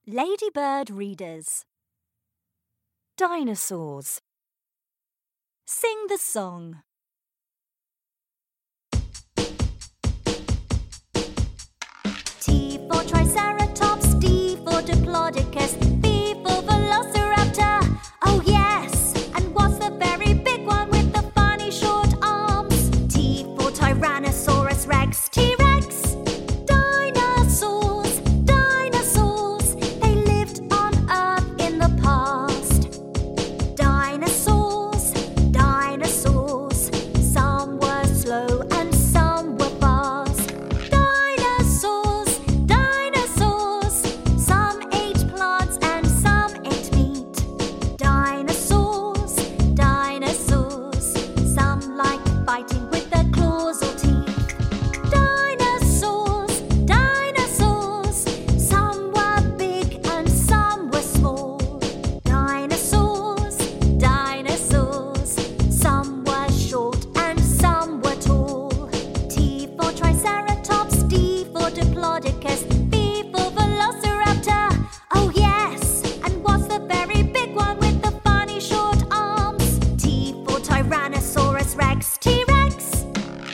Ladybird readers. Dinosaurs. Sing the song. T for Triceratops, D for Diplodocus, V for Velociraptor. Oh yes, and what's the very big one with the funny short arms? T for Tyrannosaurus Rex, T-Rex. Dinosaurs, dinosaurs, they lived on Earth in the past. Dinosaurs, dinosaurs, some were slow and some were fast. Dinosaurs, dinosaurs, some ate plants and some ate meat. Dinosaurs, dinosaurs, some liked fighting with their claws or teeth. Dinosaurs, dinosaurs, some were big and some were small. Dinosaurs, dinosaurs, some were short and some were tall. T for Triceratops, D for Diplodocus, V for Velociraptor. Oh yes, and what's the very big one with the funny short arms? T for Tyrannosaurus Rex, T-Rex.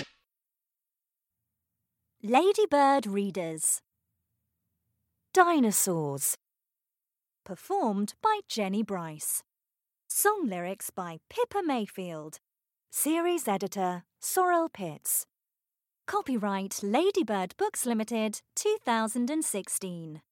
Ladybird readers. Dinosaurs. Performed by Jenny Bryce. Song lyrics by Pippa Mayfield. Series editor Sorrel Pitts. Copyright Ladybird Books Limited, 2016.